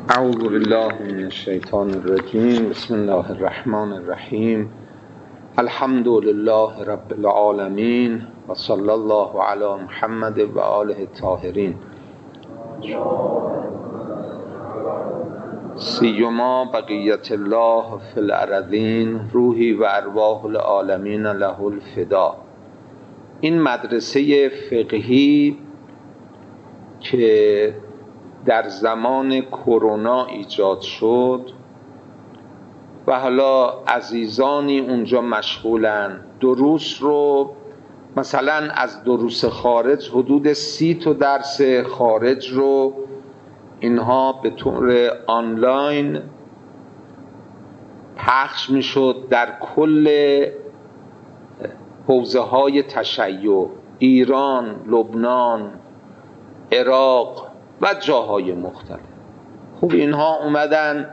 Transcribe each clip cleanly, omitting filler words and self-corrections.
اعوذ بالله من الشیطان الرجیم. بسم الله الرحمن الرحیم. الحمد لله رب العالمین و صلی الله علی محمد و آله الطاهرین. سیما بقیت الله فی الارضین، روحی و ارواح العالمین له الفدا. این مدرسه فقهی که در زمان کرونا ایجاد شد و حالا عزیزانی اونجا مشغولن، دروس رو مثلا از دروس خارج حدود 30 تا درس خارج رو اینها به طور آنلاین پخش میشد در کل حوزه های تشیع، ایران، لبنان، عراق و جاهای مختلف. خب اینها اومدن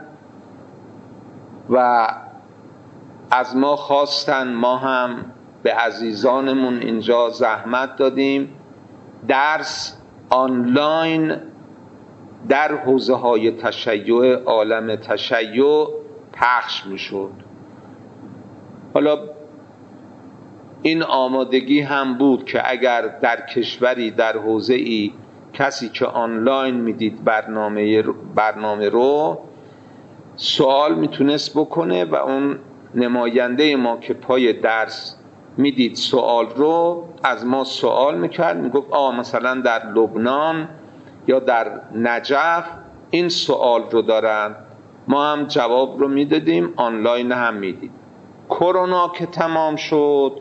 و از ما خواستن، ما هم به عزیزانمون اینجا زحمت دادیم درس آنلاین در حوزه های تشیع، عالم تشیع پخش می شد. حالا این آمادگی هم بود که اگر در کشوری در حوزه ای کسی که آنلاین میدید برنامه رو سوال میتونست بکنه و اون نماینده ما که پای درس میدید سوال رو از ما سوال میکرد، میگفت مثلا در لبنان یا در نجف این سوال رو دارن، ما هم جواب رو میدادیم، آنلاین هم میدید. کرونا که تمام شد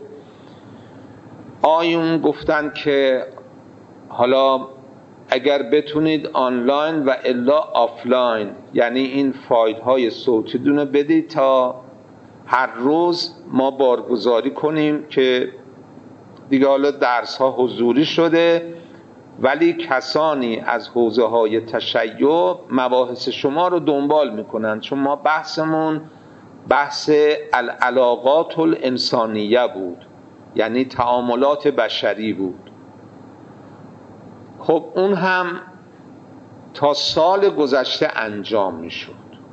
آیون گفتن که حالا اگر بتونید آنلاین و الا آفلاین، یعنی این فایل های صوتی دونه بدید تا هر روز ما بارگذاری کنیم که دیگه حالا درس ها حضوری شده ولی کسانی از حوزه های تشیع مباحث شما رو دنبال میکنن، چون ما بحثمون بحث العلاقات الانسانیه بود، یعنی تعاملات بشری بود. خب اون هم تا سال گذشته انجام می شد،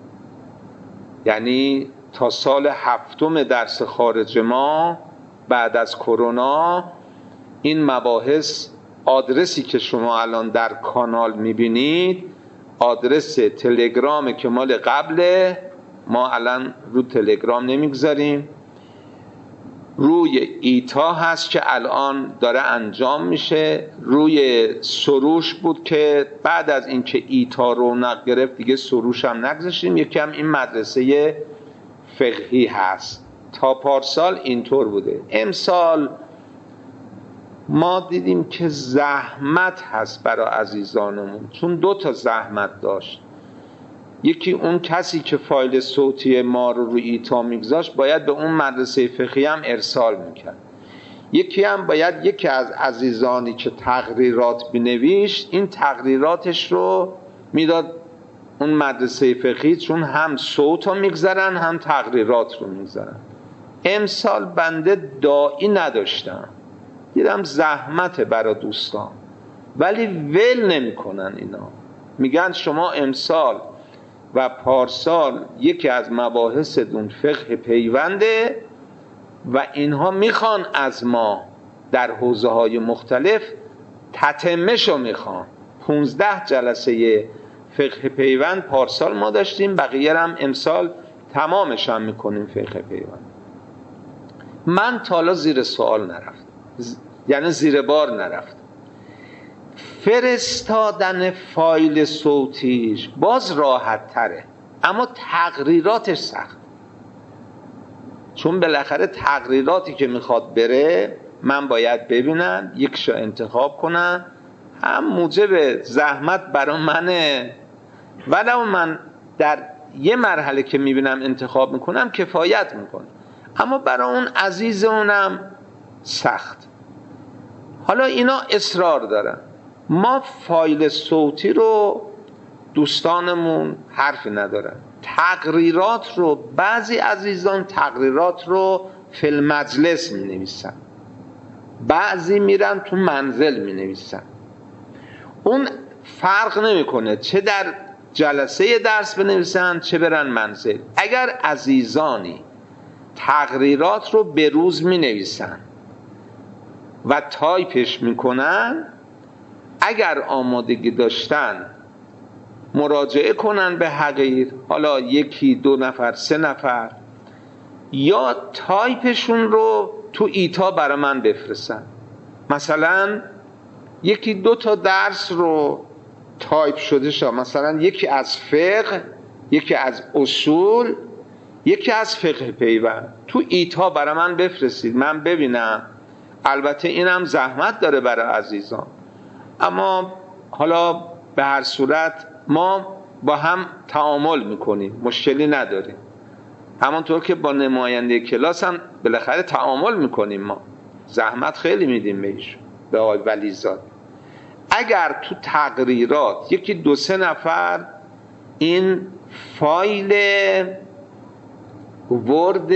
یعنی تا سال 7 درس خارج ما بعد از کرونا این مباحث، آدرسی که شما الان در کانال می بینید آدرس تلگرامه که مال قبله، ما الان رو تلگرام نمیگذاریم، روی ایتا هست که الان داره انجام میشه، روی سروش بود که بعد از اینکه ایتا رونق گرفت دیگه سروش هم نگذاشتیم، یکی هم این مدرسه فقهی هست. تا پارسال اینطور بوده. امسال ما دیدیم که زحمت هست برای عزیزانمون، چون 2 زحمت داشت. یکی اون کسی که فایل صوتی ما رو روی ایتا میگذاشت باید به اون مدرسه فقهی هم ارسال میکرد، یکی هم باید یکی از عزیزانی که تقریرات بنویشت این تقریراتش رو میداد اون مدرسه فقهی، چون هم صوت رو میگذارن هم تقریرات رو میگذارن. امسال بنده داعی نداشتم، دیدم زحمت برای دوستان ولی ول نمیکنن. اینا میگن شما امسال و پارسال یکی از مباحث دون فقه پیونده و اینها میخوان از ما در حوزه های مختلف تتمه‌شو میخوان. 15 جلسه فقه پیوند پارسال ما داشتیم، بقیه هم امسال تمامش هم میکنیم فقه پیوند. من تا حالا زیر سوال نرفتم، یعنی زیر بار نرفتم. فرستادن فایل صوتیش باز راحت تره، اما تقریراتش سخت، چون بالاخره تقریراتی که میخواد بره من باید ببینم، یکشو انتخاب کنم، هم موجب زحمت برای منه ولو من در یه مرحله که میبینم انتخاب میکنم کفایت میکنه، اما برای اون عزیزمونم سخت. حالا اینا اصرار دارن، ما فایل صوتی رو دوستانمون حرفی ندارن، تقریرات رو بعضی عزیزان تقریرات رو فی المجلس می نویسن، بعضی میرن تو منزل می نویسن. اون فرق نمیکنه چه در جلسه درس بنویسن چه برن منزل. اگر عزیزانی تقریرات رو به روز می نویسن و تایپش می کنن، اگر آمادگی داشتن مراجعه کنن به حقیر، حالا 1 2 نفر 3 نفر، یا تایپشون رو تو ایتا برای من بفرستن. مثلا 1 2 تا درس رو تایپ شده شد، مثلا یکی از فقه، یکی از اصول، یکی از فقه پیوند، تو ایتا برای من بفرستید من ببینم. البته اینم زحمت داره برای عزیزان، اما حالا به هر صورت ما با هم تعامل میکنیم، مشکلی نداریم. همانطور که با نماینده کلاس هم بالاخره تعامل میکنیم، ما زحمت خیلی میدیم به ایشون، به آقای ولیزاد. اگر تو تقریرات 1 2 3 نفر این فایل ورد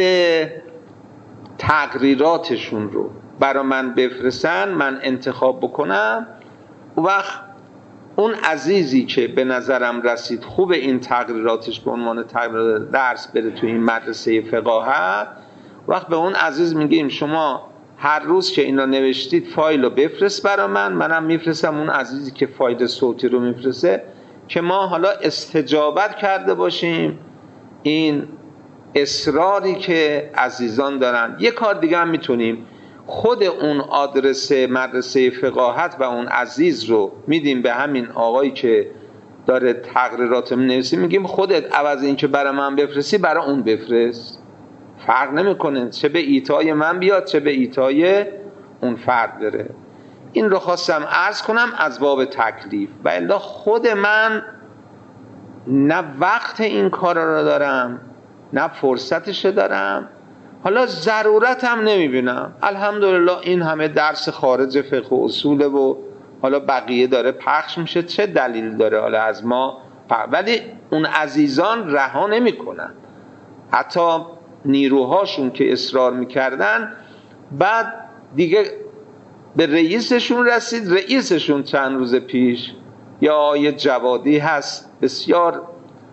تقریراتشون رو برای من بفرستن، من انتخاب بکنم، و وقت اون عزیزی که به نظرم رسید خوب این تقریراتش به عنوان تقریرات درس بره تو این مدرسه فقاهت، وقت به اون عزیز میگیم شما هر روز که این رو نوشتید فایل رو بفرست برای من، منم میفرستم اون عزیزی که فایل صوتی رو میفرسته، که ما حالا استجابت کرده باشیم این اصراری که عزیزان دارن. یک کار دیگه هم میتونیم، خود اون آدرس مدرسه فقاهت و اون عزیز رو میدیم به همین آقایی که داره تقریرات می‌نویسه، میگیم خودت عوض این که برای من بفرستی برای اون بفرست، فرق نمیکنه، چه به ایتای من بیاد چه به ایتای اون فرد بره. این رو خواستم عرض کنم از باب تکلیف، و الا خود من نه وقت این کار رو دارم نه فرصتش دارم، حالا ضرورت هم نمیبینم. الحمدلله این همه درس خارج فقه و اصوله و حالا بقیه داره پخش میشه، چه دلیل داره حالا از ما ولی اون عزیزان رها نمی کنن، حتی نیروهاشون که اصرار میکردن بعد دیگه به رئیسشون رسید. رئیسشون چند روز پیش یا آقای جوادی هست، بسیار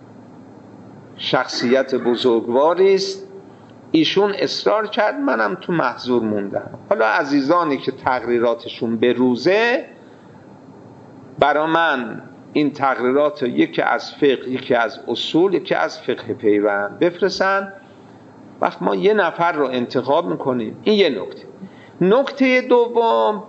شخصیت بزرگواری است، ایشون اصرار کرد، منم تو محظور موندم. حالا عزیزانی که تقریراتشون به روزه برا من این تقریرات یکی از فقه، یکی از اصول، یکی از فقه پیوند بفرستن، وقت ما 1 نفر رو انتخاب میکنیم. این یه نکته. نکته دوم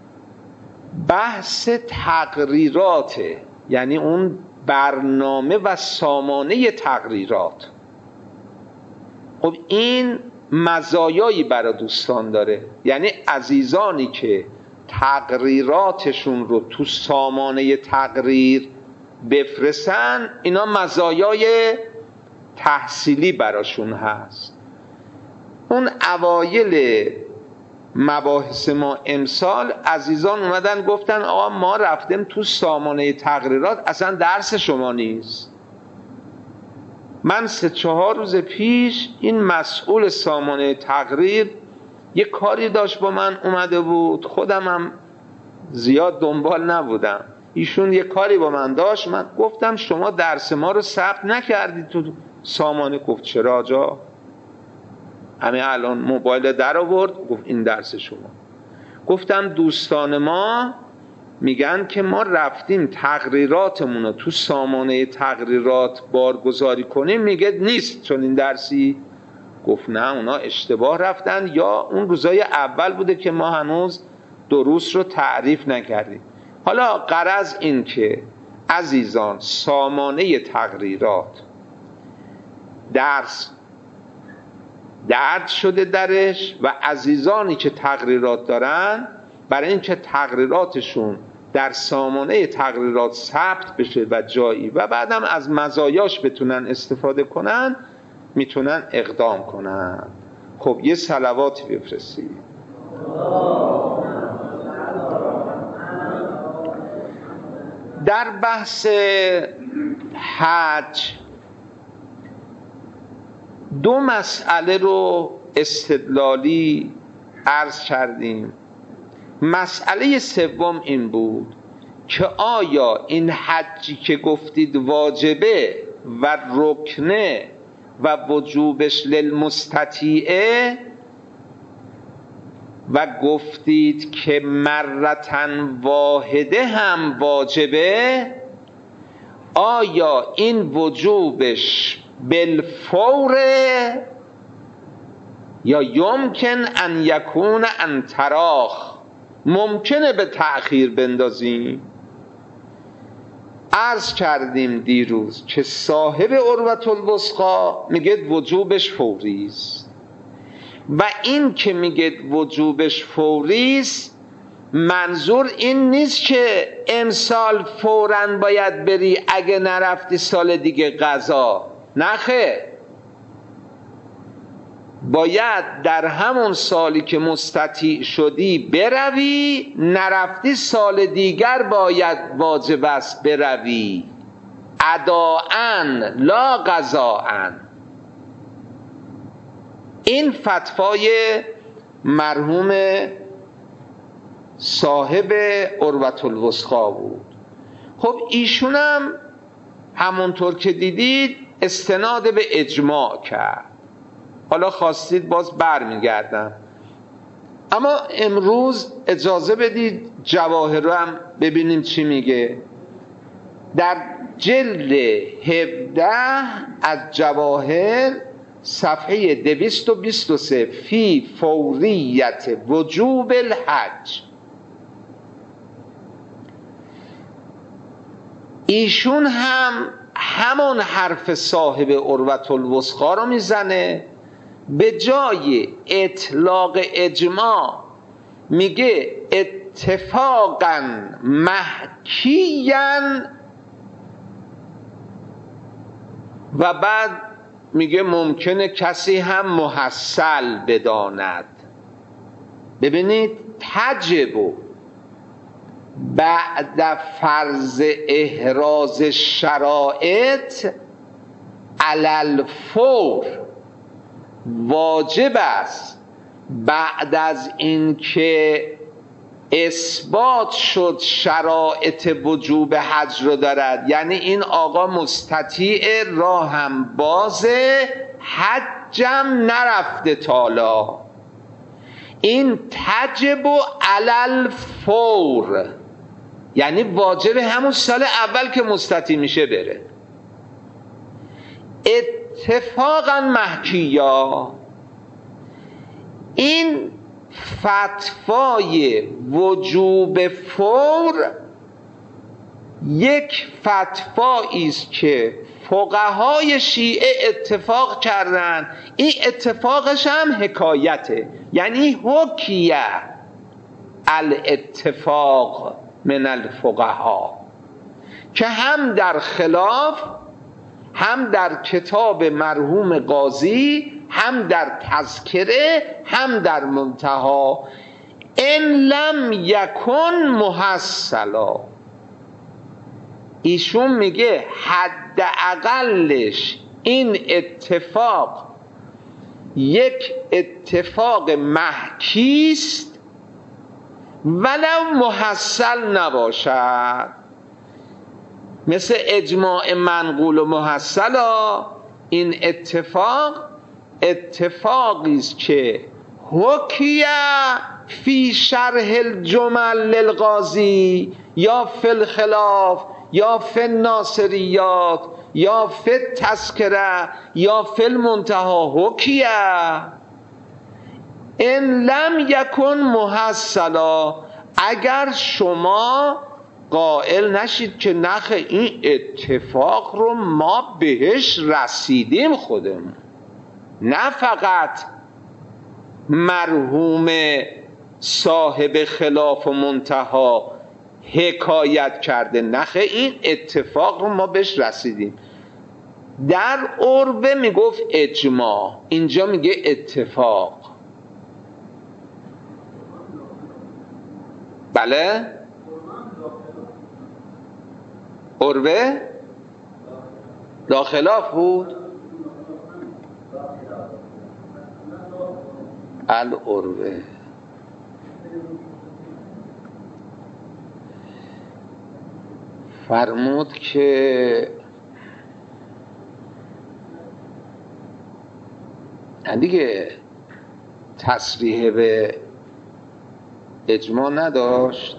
بحث تقریرات، یعنی اون برنامه و سامانه تقریرات. خب این مزایایی برای دوستان داره، یعنی عزیزانی که تقریراتشون رو تو سامانه تقریر بفرستن، اینا مزایای تحصیلی براشون هست. اون اوایل مباحث ما امسال عزیزان اومدن گفتن آقا ما رفتیم تو سامانه تقریرات، اصلا درس شما نیست. من 3-4 روز پیش این مسئول سامانه تقریر یک کاری داشت با من اومده بود، خودم هم زیاد دنبال نبودم، ایشون یک کاری با من داشت، من گفتم شما درس ما رو ثبت نکردید تو سامانه. گفت چرا آجا؟ همه الان موبایل در آورد گفت این درس شما. گفتم دوستان ما میگن که ما رفتیم تقریراتمون رو تو سامانه تقریرات بارگذاری کنیم، میگه نیست چون این درسی. گفت نه اونا اشتباه رفتن، یا اون روزای اول بوده که ما هنوز دروس رو تعریف نکردیم. حالا غرض این که عزیزان سامانه تقریرات درس درد شده درش، و عزیزانی که تقریرات دارن برای اینکه تقریراتشون در سامانه تقریرات ثبت بشه و جایی و بعدم از مزایاش بتونن استفاده کنن، میتونن اقدام کنن. خب یه صلوات بفرستید. در بحث حج 2 مسئله رو استدلالی عرض کردیم. مسئله سوم این بود که آیا این حجی که گفتید واجبه و رکنه و وجوبش للمستطیعه و گفتید که مرتن واحده هم واجبه، آیا این وجوبش بالفوره یا یمکن ان یکون ان تراخ، ممکنه به تأخیر بندازیم؟ عرض کردیم دیروز که صاحب عروة الوثقی میگه وجوبش فوری است و این که میگه وجوبش فوری است منظور این نیست که امسال فوراً باید بری، اگه نرفتی سال دیگه قضا. نخیر، باید در همون سالی که مستطیع شدی بروی، نرفتی سال دیگر باید واجب است بروی، اداءً لا قضاءً. این فتوای مرحوم صاحب عروة الوثقی بود. خب ایشونم همونطور که دیدید استناد به اجماع کرد. حالا خواستید باز برمیگردم، اما امروز اجازه بدید جواهر رو هم ببینیم چی میگه. در جلد 17 از جواهر صفحه 223 فی فوریت وجوب الحج، ایشون هم همون حرف صاحب عروة الوثقی رو میزنه، به جای اطلاق اجماع میگه اتفاقا محکیاً و بعد میگه ممکنه کسی هم محصل بداند. ببینید، تجب بعد فرض احراز شرایط علی الفور، واجب است بعد از اینکه اثبات شد شرایط وجوب حج رو دارد، یعنی این آقا مستطیع، راه هم بازه، حجم نرفته تالا، این تجب علی الفور، یعنی واجب همون سال اول که مستطیع میشه بره. اتفاقا محکیا، این فتوای وجوب فور یک فتوایی است که فقهای شیعه اتفاق کردن. این اتفاقش هم حکایته، یعنی حکیه الاتفاق من الفقها، که هم در خلاف، هم در کتاب مرحوم قاضی، هم در تذکره، هم در منتها، ان لم یکن محصلا. ایشون میگه حداقلش این اتفاق یک اتفاق محکیست ولو محصل نباشد، مثل اجماع منقول و محصلا. این اتفاقی است که حکیه فی شرح الجمل للقاضی یا فی الخلاف یا فی الناصریات یا فی التذکره یا فی المنتها، حکیه ان لم یکن محصلا. اگر شما قائل نشید که نخ این اتفاق رو ما بهش رسیدیم خودمون، نه فقط مرحوم صاحب خلاف و منتها حکایت کرده، نخ این اتفاق رو ما بهش رسیدیم. در عربه میگفت اجماع، اینجا میگه اتفاق. بله، عربه داخلاف بود. العربه فرمود که دیگه تصریح به اجماع نداشت.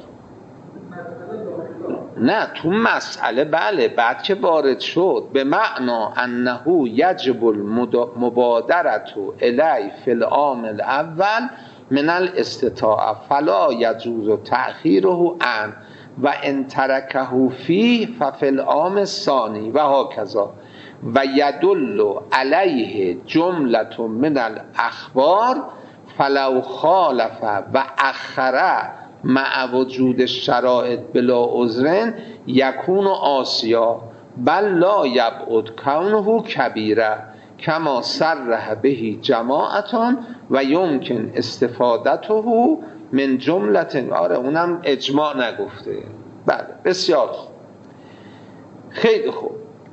نه تو مسئله بله، بعد که وارد شد به معنا انه یجب المبادرة الی فی العام الاول من الاستطاعه فلا یجوز تأخیره عن و ان ترکه فیه ففی العام الثانی و هکذا و یدل علیه جملة من الاخبار فلو خالف و اخر مع وجود الشرائط بلا عذر یکون آسیا بل لا یبعد کونه کبیره کما صرح به جماعتان و یمکن استفادته من جملة. آره اونم اجماع نگفته. بله بسیار خوب، خیلی خوب.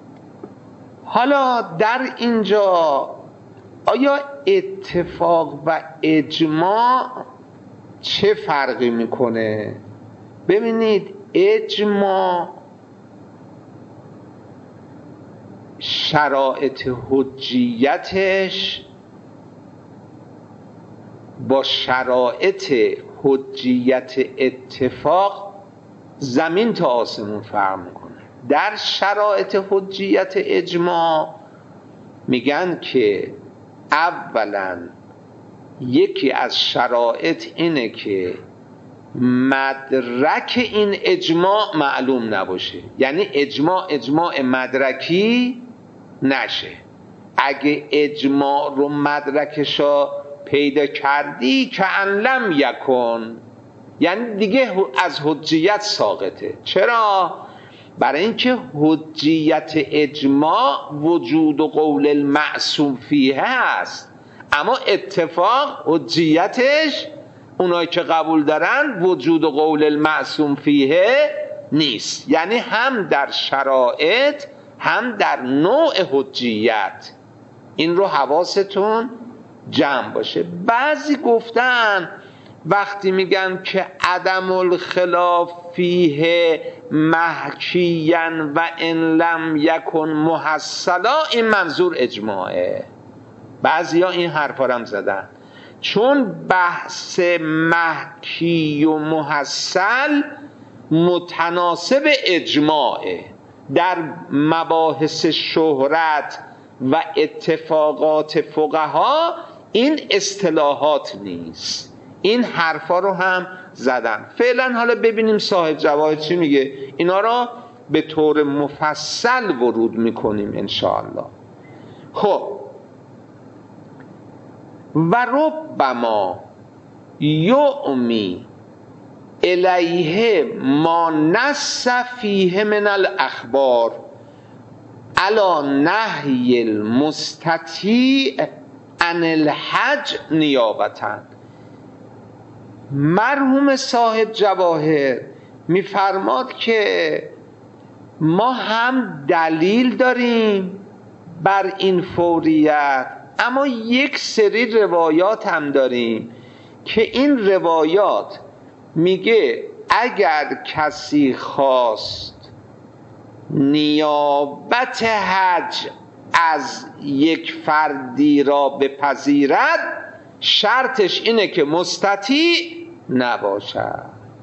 حالا در اینجا آیا اتفاق و اجماع چه فرقی میکنه؟ ببینید اجماع شرایط حجیتش با شرایط حجیت اتفاق زمین تا آسمون فرق میکنه. در شرایط حجیت اجماع میگن که اولا یکی از شرایط اینه که مدرک این اجماع معلوم نباشه، یعنی اجماع مدرکی نشه. اگه اجماع رو مدرکشا پیدا کردی که ان لم یکن، یعنی دیگه از حجیت ساقطه. چرا؟ برای اینکه حجیت اجماع وجود و قول المعصوم فیه هست، اما اتفاق حجیتش اونایی که قبول دارن وجود و قول المعصوم فیه نیست. یعنی هم در شرایط هم در نوع حجیت. این رو حواستون جمع باشه. بعضی گفتن وقتی میگن که عدم الخلاف فیه محکیاً و ان لم یکن محصلا، این منظور اجماعه. بعضی ها این حرفا هم زدن، چون بحث محکی و محصل متناسب اجماعه. در مباحث شهرت و اتفاقات فقها این اصطلاحات نیست. این حرفا رو هم زدن. فعلا حالا ببینیم صاحب جواهر چی میگه. اینا را به طور مفصل ورود میکنیم انشاءالله. خب و ربما یعمی الیه ما نص فیه من الاخبار علی نهی المستطیع عن الحج نیابتا. مرحوم صاحب جواهر میفرماد که ما هم دلیل داریم بر این فوریت، اما یک سری روایات هم داریم که این روایات میگه اگر کسی خواست نیابت حج از یک فردی را بپذیرد شرطش اینه که مستطیع نباشد.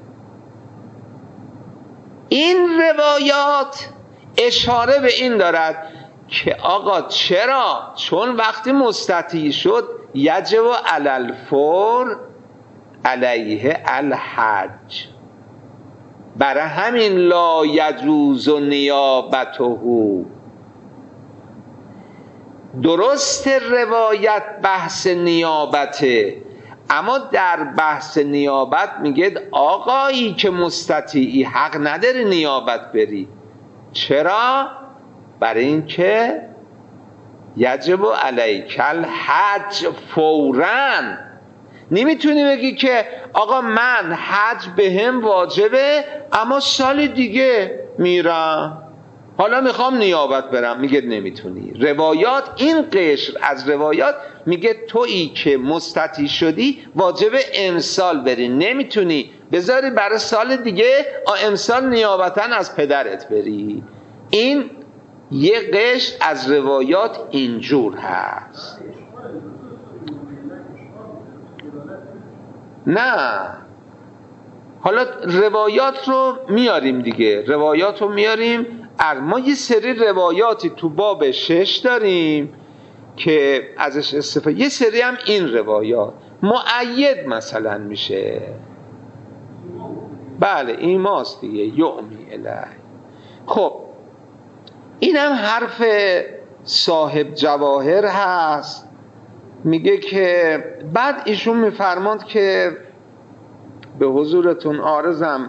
این روایات اشاره به این دارد که آقا چرا؟ چون وقتی مستطیع شد یجب علی الفور علیه الحج، برای همین لا یجوز نیابته. درست روایت بحث نیابته، اما در بحث نیابت میگه آقایی که مستطیعی حق نداری نیابت بری. چرا؟ برای اینکه یجب علیک الحج فوراً. نمیتونی بگی که آقا من حج بهم واجبه اما سال دیگه میرم. حالا میخوام نیابت برم، میگه نمیتونی. روایات، این قشر از روایات میگه تویی که مستطیع شدی واجب امسال بری، نمیتونی بذاری برای سال دیگه امسال نیابتا از پدرت بری. این یه قشر از روایات اینجور هست. نه حالا روایات رو میاریم دیگه، روایات رو میاریم. ما یه سری روایاتی تو باب 6 داریم که ازش استفاده، یه سری هم این روایات مؤید مثلا میشه. بله ایماست دیگه، یعمی الیه. خب این هم حرف صاحب جواهر هست، میگه که بعد ایشون میفرماند که به حضورتون عارضم،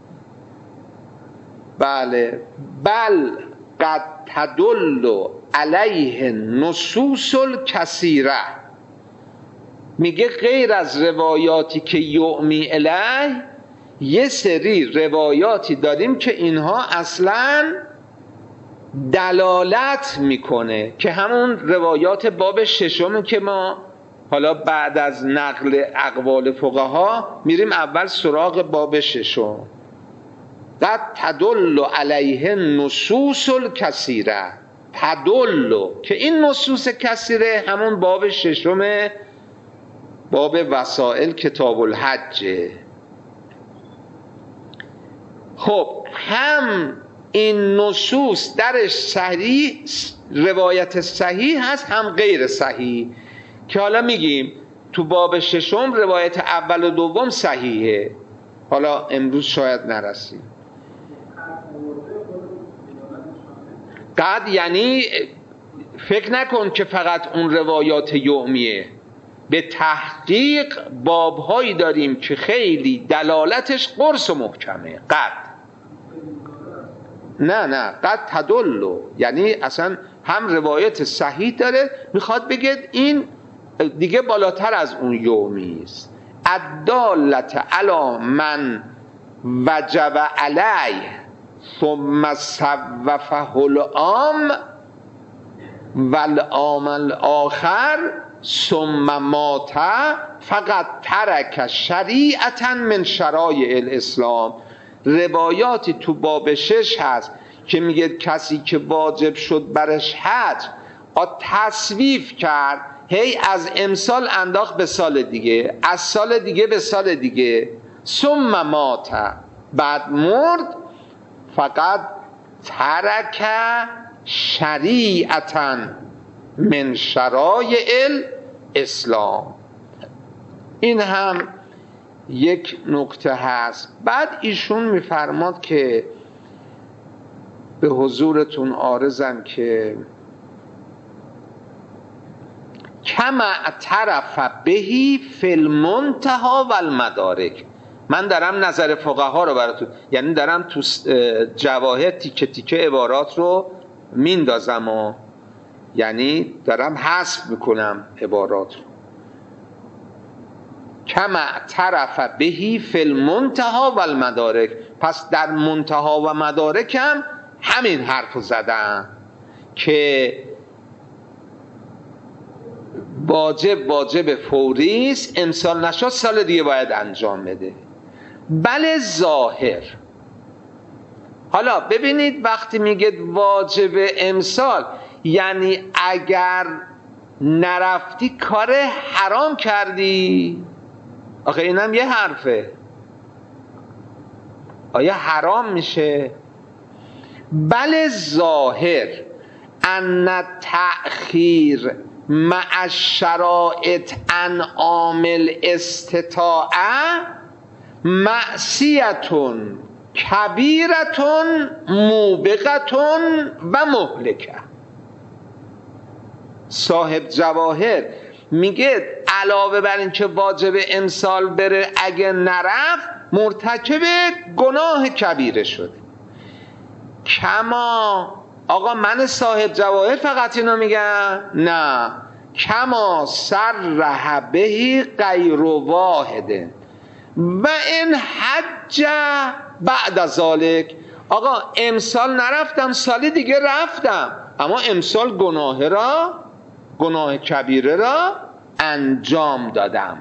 بله، بل قد تدل علیه نصوص الکثیره، میگه غیر از روایاتی که یعمی الیه یه سری روایاتی داریم که اینها اصلا دلالت میکنه، که همون روایات باب 6 که ما حالا بعد از نقل اقوال فقها میریم اول سراغ باب 6. قد تدل علیه نصوص الکثیره، تدل که این نصوص کثیره همون باب 6 باب وسائل کتاب الحج. خب هم این نصوص درش صحیح، روایت صحیح هست، هم غیر صحیح، که حالا میگیم تو باب 6 روایت اول و دوم صحیحه، حالا امروز شاید نرسیم. قد یعنی فکر نکن که فقط اون روایات یومیه، به تحقیق بابهایی داریم که خیلی دلالتش قرص و محکمه. قد نه قد تدل یعنی اصلا هم روایت صحیح داره، میخواد بگه این دیگه بالاتر از اون یومی است. الدالت علی من وجب علیه ثم صوفه العام والعام الاخر ثم مات فقط ترک شریعتا من شرایع الاسلام. روایاتی تو باب 6 هست که میگه کسی که واجب شد برش حج تصویف کرد، هی از امسال انداخت به سال دیگه، از سال دیگه به سال دیگه، ثم مات بعد مرد، فقط ترک شریعتا من شرایع الاسلام. این هم یک نکته هست. بعد ایشون میفرماد که به حضورتون عارضم که کما اعترف بهی فی المنتهی و المدارک. من دارم نظر فقها رو براتون، یعنی دارم تو جواهر تیکه تیکه عبارات رو میندازم و یعنی دارم حذف میکنم عبارات رو. کما اعترف بهی فی المنتهی و المدارک، پس در منتها و مدارک هم همین حرف رو زدن که واجب فوری است، امسال نشد سال دیگه باید انجام بده. بله ظاهر. حالا ببینید وقتی میگه واجب امسال یعنی اگر نرفتی کار حرام کردی. آخه اینم یه حرفه، آیا حرام میشه؟ بله ظاهر ان تأخیر مع الشرائط عن عامل استطاعه معصیتون کبیرتون موبقتون و مهلکه. صاحب جواهر میگه علاوه بر این که واجب امسال بره، اگه نرفت مرتکب گناه کبیره شده. کما، آقا من صاحب جواهر فقط اینو میگم؟ نه، کما صرح بهی غیر واحد و این حج بعد ذالک آقا امسال نرفتم سال دیگه رفتم، اما امسال گناه کبیره را انجام دادم.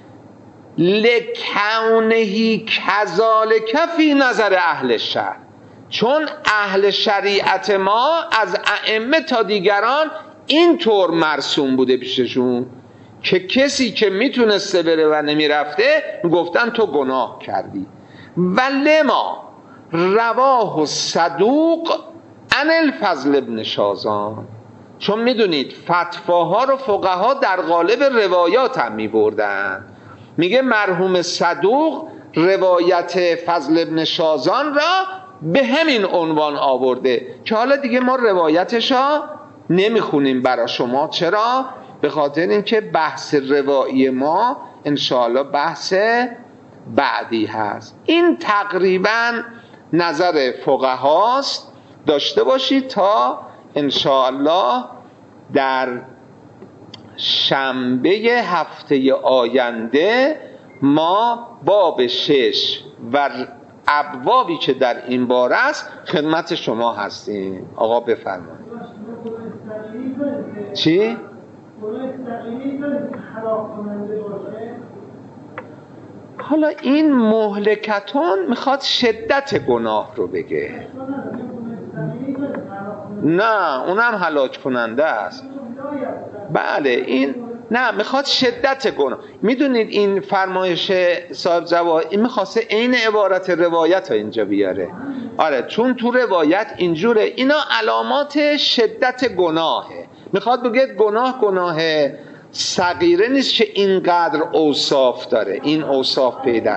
لکونهی کذالک فی نظر اهل شرع، چون اهل شریعت ما از ائمه تا دیگران اینطور مرسوم بوده پیششون که کسی که میتونسته بره و نمیرفته گفتن تو گناه کردی. و لما رواه صدوق عن الفضل ابن شازان، چون میدونید فتواها رو فقها در قالب روایات هم میبردن. میگه مرحوم صدوق روایت فضل ابن شازان را به همین عنوان آورده که حالا دیگه ما روایتش را نمیخونیم برا شما. چرا؟ به خاطر اینکه بحث روایی ما انشاءالله بحث بعدی هست. این تقریبا نظر فقهاست، داشته باشید تا انشاءالله در شنبه هفته آینده ما باب 6 و ابوابی که در این باره است خدمت شما هستیم. آقا بفرمایید. چی؟ حالا این مهلکتون میخواد شدت گناه رو بگه. نه اونم هلاک کننده است. بله این نه، میخواد شدت گناه. میدونید این فرمایش صاحب جواهر این میخواسته عین عبارت روایت ها اینجا بیاره. آره چون تو روایت اینجوره، اینا علامات شدت گناهه. میخواد بگه گناه صغیره نیست که اینقدر اوصاف داره، این اوصاف پیدا.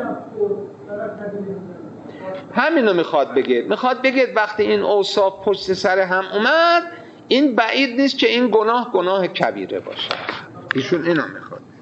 همینو میخواد بگه وقتی این اوصاف پشت سر هم اومد این بعید نیست که این گناه کبیره باشه. ایشون اینو میخواد.